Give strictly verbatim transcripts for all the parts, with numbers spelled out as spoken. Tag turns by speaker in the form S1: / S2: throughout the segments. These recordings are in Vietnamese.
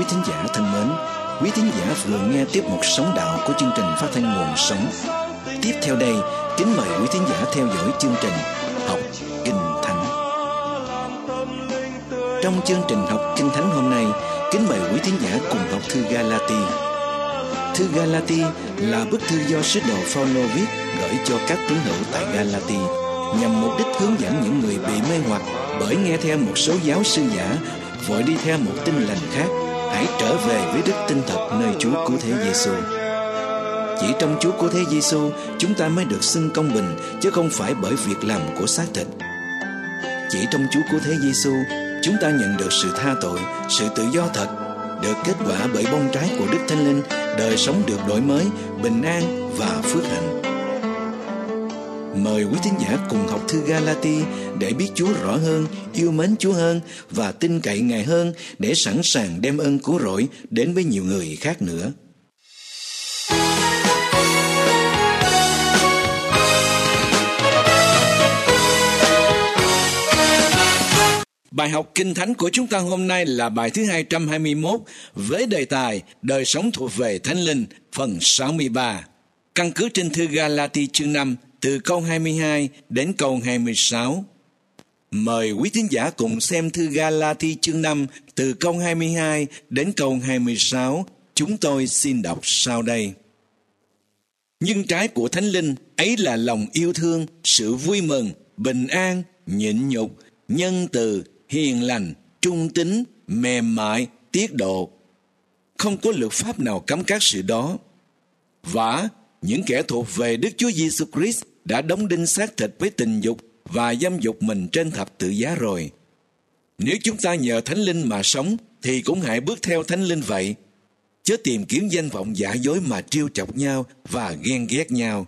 S1: quý thính giả thân mến, quý thính giả vừa nghe tiếp mục Sống Đạo của chương trình phát thanh Nguồn Sống. Tiếp theo đây, kính mời quý thính giả theo dõi chương trình Học Kinh Thánh. Trong chương trình Học Kinh Thánh hôm nay, kính mời quý thính giả cùng học thư Ga-la-ti. Thư Ga-la-ti là bức thư do sứ đồ Phao-lô viết gửi cho các tín hữu tại Ga-la-ti, nhằm mục đích hướng dẫn những người bị mê hoặc bởi nghe theo một số giáo sư giả, vội đi theo một tin lành khác, hãy trở về với đức tin thật nơi Chúa Cứu Thế Giêsu. Chỉ trong Chúa Cứu Thế Giêsu, chúng ta mới được xưng công bình, chứ không phải bởi việc làm của xác thịt. Chỉ trong Chúa Cứu Thế Giêsu, chúng ta nhận được sự tha tội, sự tự do thật, được kết quả bởi bông trái của Đức Thánh Linh, đời sống được đổi mới, bình an và phước hạnh. Mời quý thính giả cùng học thư Ga-la-ti để biết Chúa rõ hơn, yêu mến Chúa hơn và tin cậy Ngài hơn, để sẵn sàng đem ơn cứu rỗi đến với nhiều người khác nữa. Bài học Kinh Thánh của chúng ta hôm nay là bài thứ hai trăm hai mươi mốt với đề tài Đời sống thuộc về Thánh Linh, phần sáu mươi ba. Căn cứ trên thư Ga-la-ti chương năm, từ câu hai mươi hai đến câu hai mươi sáu. Mời quý thính giả cùng xem thư Ga-la-ti chương năm, từ câu hai mươi hai đến câu hai mươi sáu. Chúng tôi xin đọc sau đây. Nhưng trái của Thánh Linh ấy là lòng yêu thương, sự vui mừng, bình an, nhịn nhục, nhân từ, hiền lành, trung tín, mềm mại, tiết độ. Không có luật pháp nào cấm các sự đó. Vả, những kẻ thuộc về Đức Chúa Giêsu Christ đã đóng đinh xác thịt với tình dục và dâm dục mình trên thập tự giá rồi. Nếu chúng ta nhờ Thánh Linh mà sống, thì cũng hãy bước theo Thánh Linh vậy, chớ tìm kiếm danh vọng giả dối mà trêu chọc nhau và ghen ghét nhau.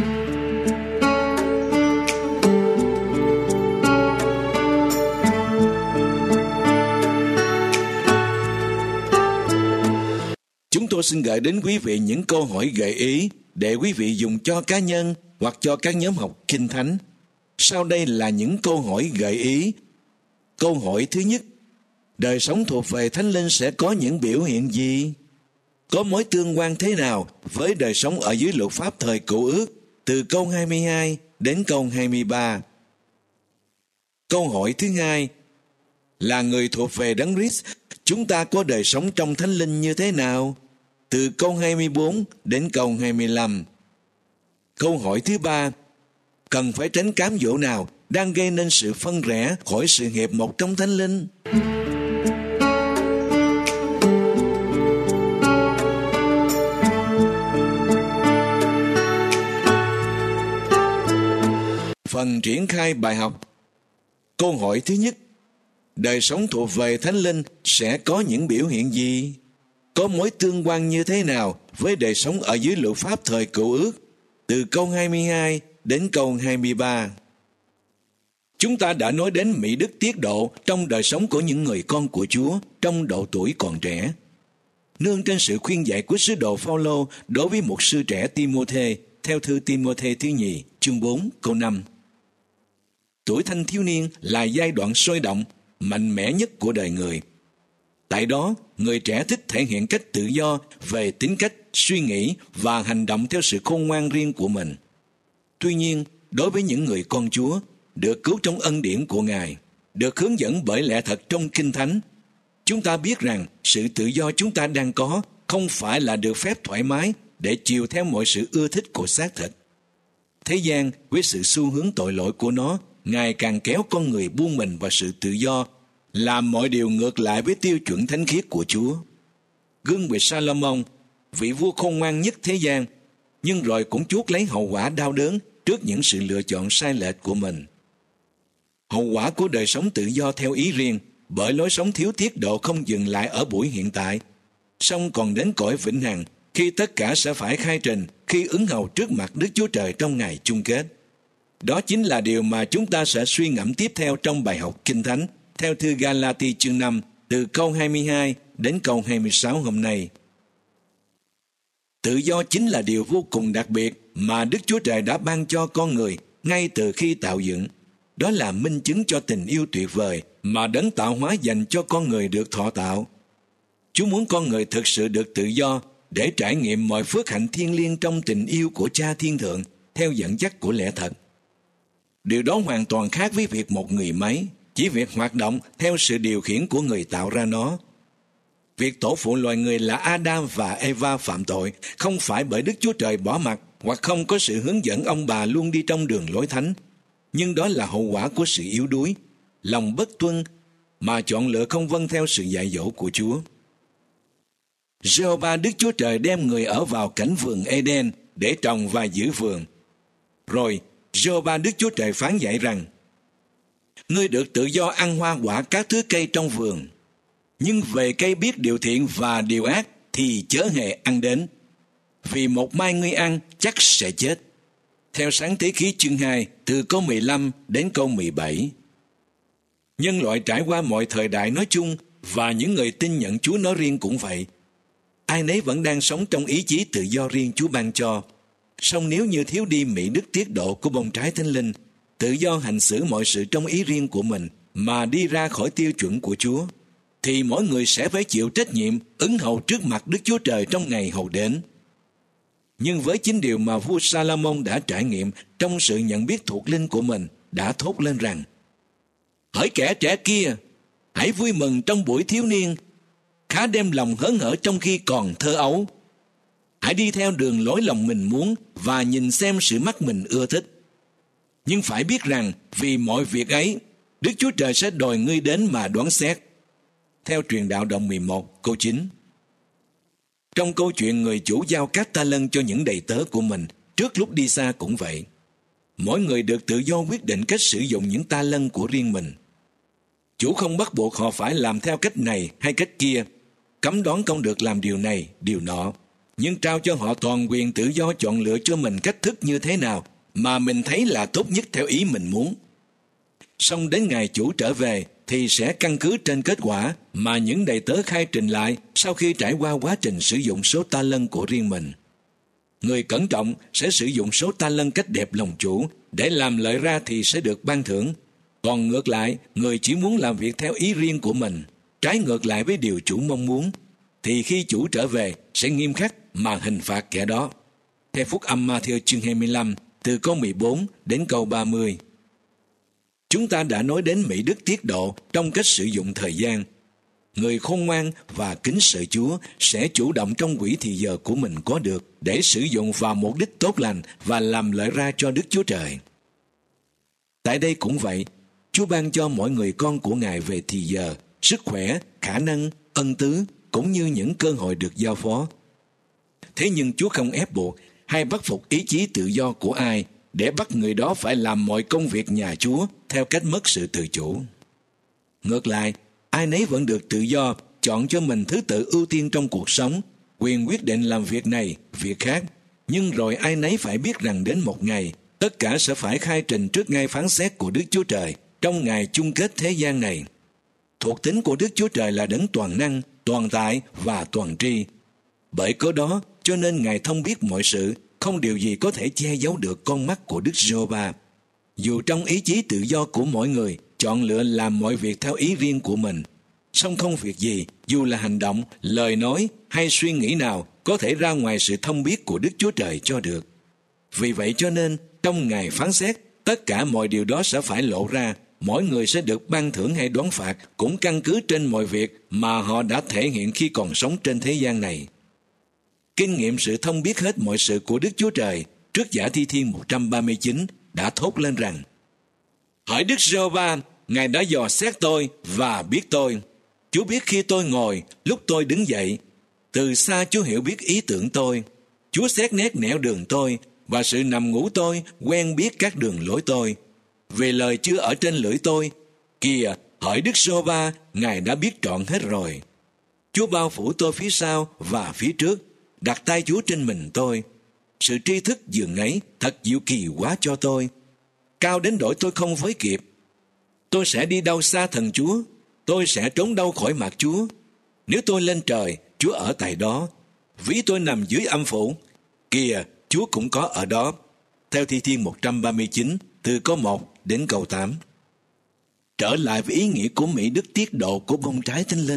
S1: Chúng tôi xin gửi đến quý vị những câu hỏi gợi ý để quý vị dùng cho cá nhân hoặc cho các nhóm học Kinh Thánh. Sau đây là những câu hỏi gợi ý. Câu hỏi thứ nhất: đời sống thuộc về Thánh Linh sẽ có những biểu hiện gì? Có mối tương quan thế nào với đời sống ở dưới luật pháp thời Cựu Ước, từ câu hai mươi hai đến câu hai mươi ba? Câu hỏi thứ hai: là người thuộc về Đấng Christ, chúng ta có đời sống trong Thánh Linh như thế nào? Từ câu hai mươi bốn đến câu hai mươi lăm. Câu hỏi thứ ba: cần phải tránh cám dỗ nào đang gây nên sự phân rẽ khỏi sự hiệp một trong Thánh Linh? Phần triển khai bài học. Câu hỏi thứ nhất: đời sống thuộc về Thánh Linh sẽ có những biểu hiện gì? Có mối tương quan như thế nào với đời sống ở dưới luật pháp thời Cựu Ước, từ câu hai mươi hai đến câu hai mươi ba? Chúng ta đã nói đến mỹ đức tiết độ trong đời sống của những người con của Chúa trong độ tuổi còn trẻ. Nương trên sự khuyên dạy của sứ đồ Phao-lô đối với mục sư trẻ Ti-mô-thê, theo thư Ti-mô-thê thứ nhì, chương bốn, câu năm. Tuổi thanh thiếu niên là giai đoạn sôi động, mạnh mẽ nhất của đời người. Tại đó, người trẻ thích thể hiện cách tự do về tính cách, suy nghĩ và hành động theo sự khôn ngoan riêng của mình. Tuy nhiên, đối với những người con Chúa, được cứu trong ân điển của Ngài, được hướng dẫn bởi lẽ thật trong Kinh Thánh, chúng ta biết rằng sự tự do chúng ta đang có không phải là được phép thoải mái để chiều theo mọi sự ưa thích của xác thịt. Thế gian, với sự xu hướng tội lỗi của nó, ngày càng kéo con người buông mình vào sự tự do, làm mọi điều ngược lại với tiêu chuẩn thánh khiết của Chúa. Gương về Salomon, vị vua khôn ngoan nhất thế gian, nhưng rồi cũng chuốc lấy hậu quả đau đớn trước những sự lựa chọn sai lệch của mình. Hậu quả của đời sống tự do theo ý riêng, bởi lối sống thiếu tiết độ không dừng lại ở buổi hiện tại, song còn đến cõi vĩnh hằng, khi tất cả sẽ phải khai trình khi ứng hầu trước mặt Đức Chúa Trời trong ngày chung kết. Đó chính là điều mà chúng ta sẽ suy ngẫm tiếp theo trong bài học Kinh Thánh, theo thư Ga-la-ti chương năm, từ câu hai mươi hai đến câu hai mươi sáu hôm nay. Tự do chính là điều vô cùng đặc biệt mà Đức Chúa Trời đã ban cho con người ngay từ khi tạo dựng. Đó là minh chứng cho tình yêu tuyệt vời mà Đấng tạo hóa dành cho con người được thọ tạo. Chúa muốn con người thực sự được tự do để trải nghiệm mọi phước hạnh thiêng liêng trong tình yêu của Cha Thiên Thượng theo dẫn dắt của lẽ thật. Điều đó hoàn toàn khác với việc một người máy chỉ việc hoạt động theo sự điều khiển của người tạo ra nó. Việc tổ phụ loài người là Adam và Eva phạm tội không phải bởi Đức Chúa Trời bỏ mặc hoặc không có sự hướng dẫn ông bà luôn đi trong đường lối thánh, nhưng đó là hậu quả của sự yếu đuối, lòng bất tuân mà chọn lựa không vâng theo sự dạy dỗ của Chúa. Giê-hô-va Đức Chúa Trời đem người ở vào cảnh vườn Eden để trồng và giữ vườn. Rồi Giê-hô-va Đức Chúa Trời phán dạy rằng: Ngươi được tự do ăn hoa quả các thứ cây trong vườn, nhưng về cây biết điều thiện và điều ác thì chớ hề ăn đến, vì một mai ngươi ăn chắc sẽ chết. Theo Sáng Thế Ký chương hai từ câu mười lăm đến câu mười bảy. Nhân loại trải qua mọi thời đại nói chung và những người tin nhận Chúa nói riêng cũng vậy. Ai nấy vẫn đang sống trong ý chí tự do riêng Chúa ban cho. Song nếu như thiếu đi mỹ đức tiết độ của bông trái thánh linh, tự do hành xử mọi sự trong ý riêng của mình mà đi ra khỏi tiêu chuẩn của Chúa, thì mỗi người sẽ phải chịu trách nhiệm ứng hầu trước mặt Đức Chúa Trời trong ngày hầu đến. Nhưng với chính điều mà vua Sa-la-môn đã trải nghiệm trong sự nhận biết thuộc linh của mình, đã thốt lên rằng: Hỡi kẻ trẻ kia, hãy vui mừng trong buổi thiếu niên, khá đem lòng hớn hở trong khi còn thơ ấu. Hãy đi theo đường lối lòng mình muốn và nhìn xem sự mắt mình ưa thích. Nhưng phải biết rằng vì mọi việc ấy, Đức Chúa Trời sẽ đòi ngươi đến mà đoán xét. Theo Truyền Đạo Đồng mười một câu chín. Trong câu chuyện người chủ giao các ta lân cho những đầy tớ của mình trước lúc đi xa cũng vậy. Mỗi người được tự do quyết định cách sử dụng những ta lân của riêng mình. Chủ không bắt buộc họ phải làm theo cách này hay cách kia, cấm đoán không được làm điều này, điều nọ, nhưng trao cho họ toàn quyền tự do chọn lựa cho mình cách thức như thế nào mà mình thấy là tốt nhất theo ý mình muốn. Xong đến ngày chủ trở về thì sẽ căn cứ trên kết quả mà những đầy tớ khai trình lại sau khi trải qua quá trình sử dụng số ta lân của riêng mình. Người cẩn trọng sẽ sử dụng số ta lân cách đẹp lòng chủ để làm lợi ra thì sẽ được ban thưởng. Còn ngược lại, người chỉ muốn làm việc theo ý riêng của mình, trái ngược lại với điều chủ mong muốn, thì khi chủ trở về sẽ nghiêm khắc mà hình phạt kẻ đó. Theo Phúc Âm Ma-thi-ơ chương hai mươi lăm từ câu mười bốn đến câu ba mươi. Chúng ta đã nói đến mỹ đức tiết độ trong cách sử dụng thời gian. Người khôn ngoan và kính sợ Chúa sẽ chủ động trong quỹ thì giờ của mình có được để sử dụng vào mục đích tốt lành và làm lợi ra cho Đức Chúa Trời. Tại đây cũng vậy, Chúa ban cho mỗi người con của Ngài về thì giờ, sức khỏe, khả năng, ân tứ cũng như những cơ hội được giao phó. Thế nhưng Chúa không ép buộc hay bắt phục ý chí tự do của ai để bắt người đó phải làm mọi công việc nhà Chúa theo cách mất sự tự chủ. Ngược lại, ai nấy vẫn được tự do chọn cho mình thứ tự ưu tiên trong cuộc sống, quyền quyết định làm việc này, việc khác. Nhưng rồi ai nấy phải biết rằng đến một ngày, tất cả sẽ phải khai trình trước ngay phán xét của Đức Chúa Trời trong ngày chung kết thế gian này. Thuộc tính của Đức Chúa Trời là đấng toàn năng, toàn tại và toàn tri. Bởi cớ đó, cho nên Ngài thông biết mọi sự, không điều gì có thể che giấu được con mắt của Đức Giê-hô-va. Dù trong ý chí tự do của mỗi người chọn lựa làm mọi việc theo ý riêng của mình, song không việc gì, dù là hành động, lời nói hay suy nghĩ nào có thể ra ngoài sự thông biết của Đức Chúa Trời cho được. Vì vậy cho nên, trong ngày phán xét, tất cả mọi điều đó sẽ phải lộ ra. Mỗi người sẽ được ban thưởng hay đoán phạt cũng căn cứ trên mọi việc mà họ đã thể hiện khi còn sống trên thế gian này. Kinh nghiệm sự thông biết hết mọi sự của Đức Chúa Trời trước Giả Thi Thiên một trăm ba mươi chín đã thốt lên rằng: Hỡi Đức Giê-hô-va, Ngài đã dò xét tôi và biết tôi. Chúa biết khi tôi ngồi, lúc tôi đứng dậy. Từ xa Chúa hiểu biết ý tưởng tôi. Chúa xét nét nẻo đường tôi, và sự nằm ngủ tôi quen biết các đường lối tôi. Về lời chưa ở trên lưỡi tôi, kìa, hỡi Đức Giê-hô-va, Ngài đã biết trọn hết rồi. Chúa bao phủ tôi phía sau và phía trước, đặt tay Chúa trên mình tôi. Sự tri thức dường ấy thật diệu kỳ quá cho tôi, cao đến nỗi tôi không với kịp. Tôi sẽ đi đâu xa thần Chúa? Tôi sẽ trốn đâu khỏi mặt Chúa? Nếu tôi lên trời, Chúa ở tại đó. Ví tôi nằm dưới âm phủ, kìa, Chúa cũng có ở đó. Theo Thi Thiên một trăm ba mươi chín, từ câu một đến câu tám. Trở lại với ý nghĩa của mỹ đức tiết độ của bông trái thánh linh,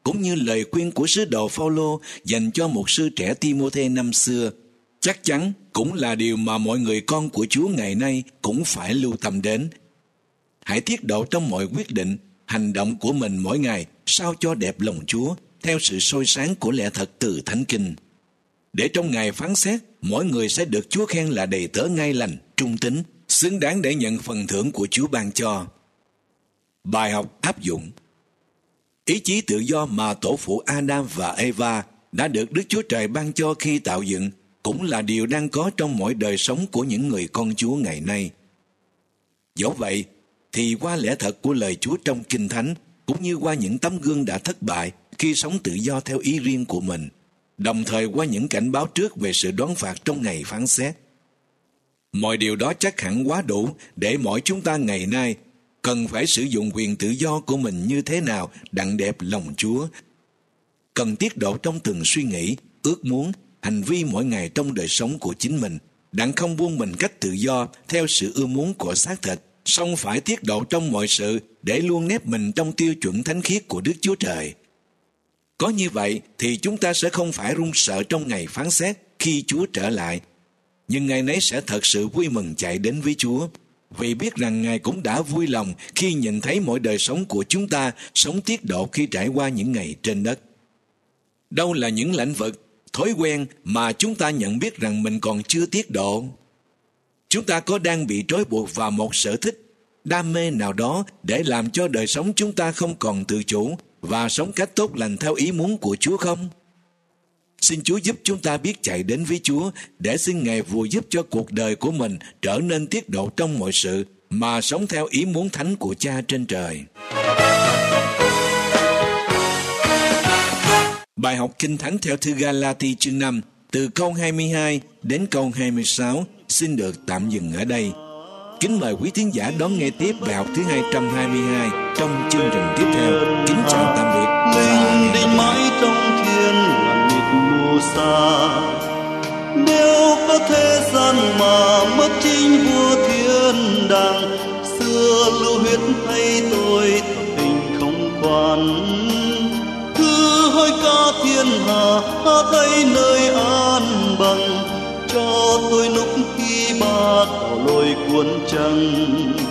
S1: cũng như lời khuyên của sứ đồ Phao-lô dành cho một sư trẻ Ti-mô-thê năm xưa, chắc chắn cũng là điều mà mọi người con của Chúa ngày nay cũng phải lưu tâm đến. Hãy tiết độ trong mọi quyết định, hành động của mình mỗi ngày sao cho đẹp lòng Chúa, theo sự soi sáng của lẽ thật từ Thánh Kinh. Để trong ngày phán xét, mỗi người sẽ được Chúa khen là đầy tớ ngay lành, trung tín, xứng đáng để nhận phần thưởng của Chúa ban cho. Bài học áp dụng. Ý chí tự do mà tổ phụ Adam và Eva đã được Đức Chúa Trời ban cho khi tạo dựng cũng là điều đang có trong mỗi đời sống của những người con Chúa ngày nay. Dẫu vậy, thì qua lẽ thật của lời Chúa trong Kinh Thánh, cũng như qua những tấm gương đã thất bại khi sống tự do theo ý riêng của mình, đồng thời qua những cảnh báo trước về sự đoán phạt trong ngày phán xét, mọi điều đó chắc hẳn quá đủ để mỗi chúng ta ngày nay cần phải sử dụng quyền tự do của mình như thế nào đặng đẹp lòng Chúa. Cần tiết độ trong từng suy nghĩ, ước muốn, hành vi mỗi ngày trong đời sống của chính mình, đặng không buông mình cách tự do theo sự ưa muốn của xác thịt, song phải tiết độ trong mọi sự để luôn nép mình trong tiêu chuẩn thánh khiết của Đức Chúa Trời. Có như vậy thì chúng ta sẽ không phải run sợ trong ngày phán xét khi Chúa trở lại, nhưng ngày nấy sẽ thật sự vui mừng chạy đến với Chúa, vì biết rằng Ngài cũng đã vui lòng khi nhìn thấy mỗi đời sống của chúng ta sống tiết độ khi trải qua những ngày trên đất. Đâu là những lĩnh vực, thói quen mà chúng ta nhận biết rằng mình còn chưa tiết độ? Chúng ta có đang bị trói buộc vào một sở thích, đam mê nào đó để làm cho đời sống chúng ta không còn tự chủ và sống cách tốt lành theo ý muốn của Chúa không? Xin Chúa giúp chúng ta biết chạy đến với Chúa để xin Ngài vừa giúp cho cuộc đời của mình trở nên tiết độ trong mọi sự mà sống theo ý muốn thánh của Cha trên trời. Bài học Kinh Thánh theo thư Ga-la-ti chương năm từ câu hai mươi hai đến câu hai mươi sáu xin được tạm dừng ở đây. Kính mời quý thính giả đón nghe tiếp bài học thứ hai trăm hai mươi hai trong chương trình tiếp theo. Kính chào tạm biệt và hẹn gặp lại.
S2: Trong thiên là mịt mù xa, nếu có thế gian mà mất chính vua thiên đàng, xưa lưu huyết thay tôi thật tình không quan. Cứ hỡi ca thiên hà hát thấy nơi an bằng, cho tôi lúc khi ba đảo lôi cuốn trăng.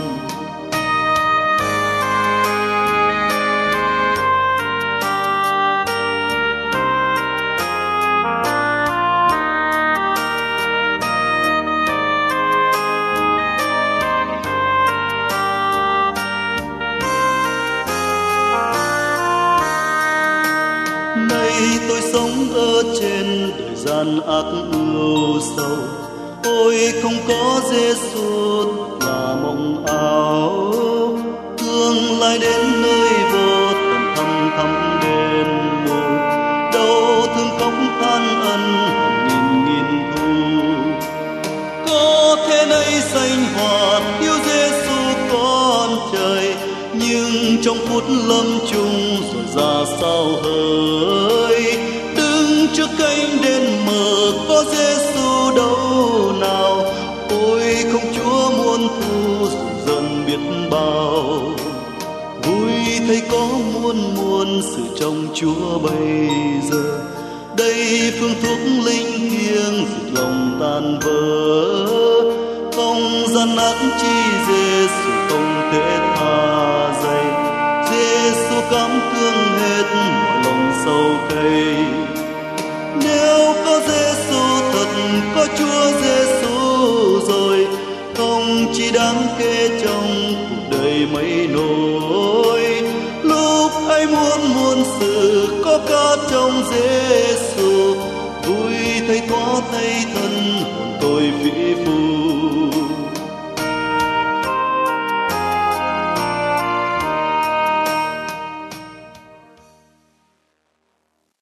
S2: Tôi sống ở trên đời gian ác ưu sâu, ôi không có Giê-xu là mộng ảo. Tương lai đến nơi vô tận thăm thăm đền bù, đâu thương khóc than ân hàng nghìn nghìn thu. Có thế này sanh hoạt yêu Giê-xu con trời, nhưng trong phút lâm chung rồi ra sao hỡi. Đứng trước cánh đền mờ có Giê-xu đâu nào, ôi không Chúa muôn thu rồi dần biết bao. Vui thấy có muôn muôn sự trong Chúa bây giờ, đây phương thuốc linh thiêng dịch lòng tan vỡ. Không gian ác chi Giê-xu không thể tha dày, Giê-xu cảm thương hết mọi lòng sâu cay. Nếu có Giê-xu thật có Chúa Giê-xu rồi, không chỉ đáng kể trong cuộc đời mấy nỗi. Lúc ấy muốn muôn sự có cả trong Giê-xu, vui thấy thoát thấy thân hồn tôi vĩ phù.